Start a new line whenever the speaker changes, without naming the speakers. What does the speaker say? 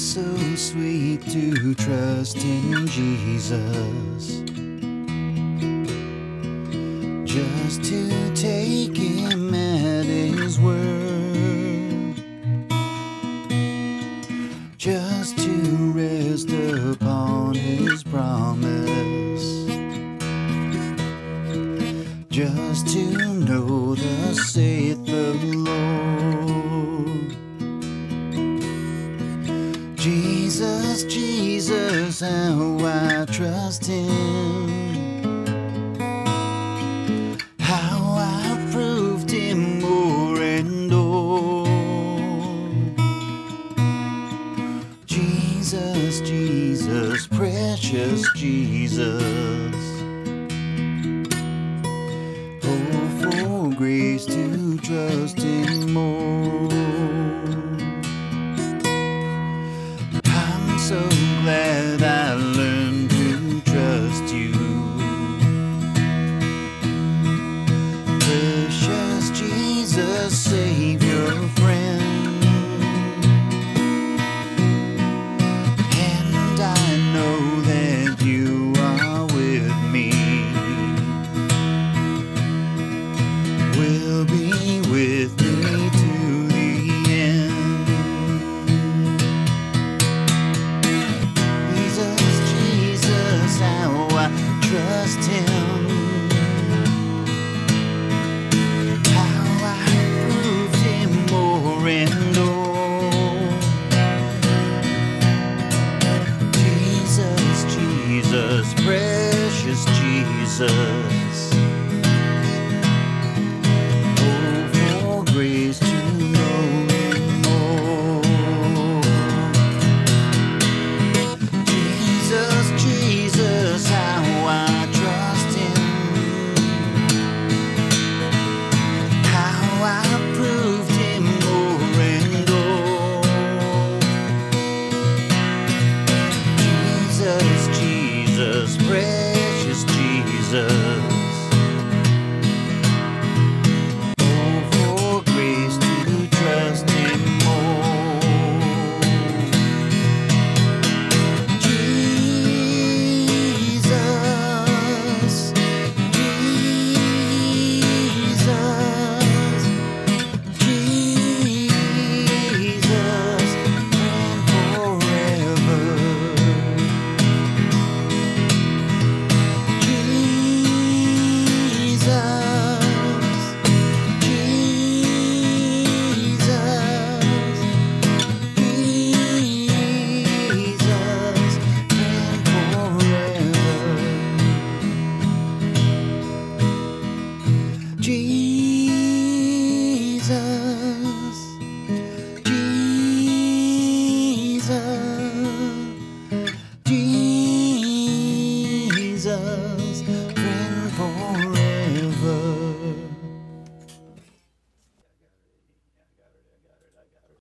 so sweet to trust in Jesus, just to take Him at His word, just to rest upon His promise, just to know thus saith the Lord. Jesus, Jesus, how I trust Him, how I proved Him more and more. Jesus, Jesus, precious Jesus, oh, for grace to trust Him more. I'm so glad I learned to trust You, precious Jesus, Savior, friend. And I know that You are with me, will be with me to the end. Jesus, Jesus, how I trust Him, how I proved Him more and more. Jesus, Jesus, precious Jesus, oh, for grace to know Him more. Jesus, Jesus, how I trust Him, how I proved Him more and more. Jesus, Jesus, precious Jesus, oh, for grace to trust Him more. Jesus, Jesus, Jesus, and forever. Jesus,